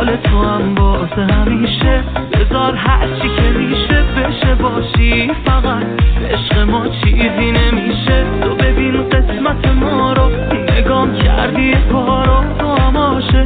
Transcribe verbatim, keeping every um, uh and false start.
قول تو هم واسه همیشه، بذار هرچی که میشه بشه باشی، فقط عشق ما چیزی نمیشه. تو ببین قسمت ما رو، نگام کردی پا رو، تو هم عاشق